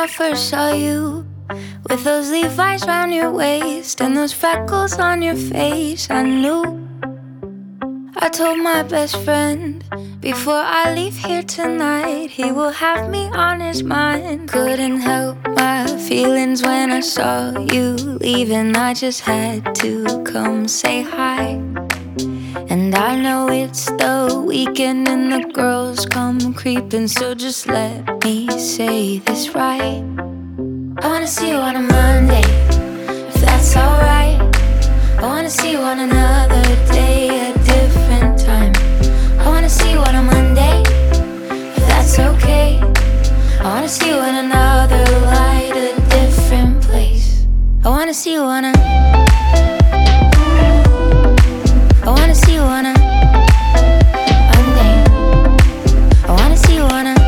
I first saw you, with those Levi's round your waist and those freckles on your face, I knew. I told my best friend, before I leave here tonight, he will have me on his mind. Couldn't help my feelings when I saw you leaving. I just had to come say hi. And I know it's the weekend and the girls come creeping, so just let me say this right. I wanna see you on a Monday, if that's alright. I wanna see you on another day, a different time. I wanna see you on a Monday, if that's okay. I wanna see you in another light, a different place. I wanna see you on a I wanna see you on a Monday. I wanna see you on a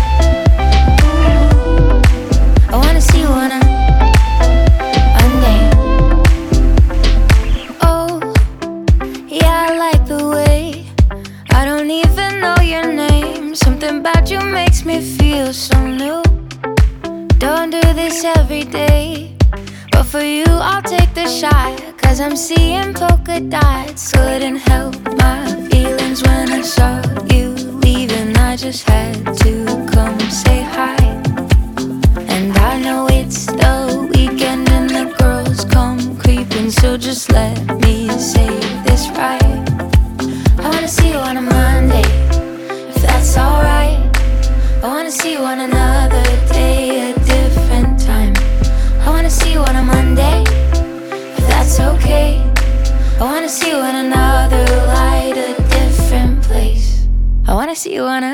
I wanna see you on a Monday. Oh, yeah, I like the way I don't even know your name. Something about you makes me feel so new. Don't do this every day, but for you I'll take the shot, 'cause I'm seeing polka dots. Couldn't help my feelings when I saw you leaving. I just had to come say hi. And I know it's the weekend and the girls come creeping, so just let me say this right. I wanna see you on a Monday, if that's alright. I wanna see you on another day, a different time. I wanna see you on a Monday, if that's okay. I wanna see you in another light, a different place. I wanna see you on a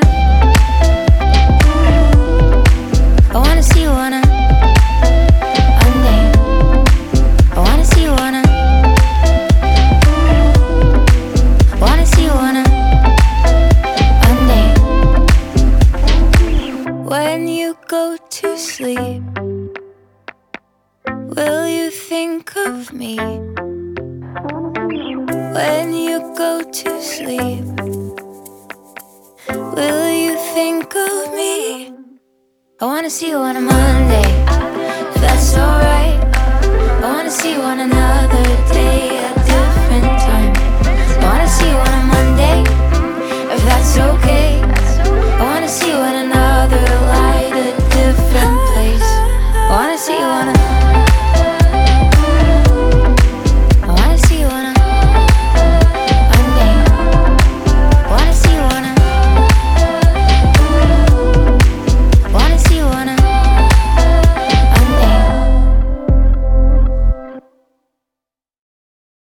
I wanna see you on a Monday. I wanna see you on a I wanna see you on a Monday. When you go to sleep, will you think of me? When you go to sleep, will you think of me? I wanna see you on a Monday, if that's alright. I wanna see you on another day,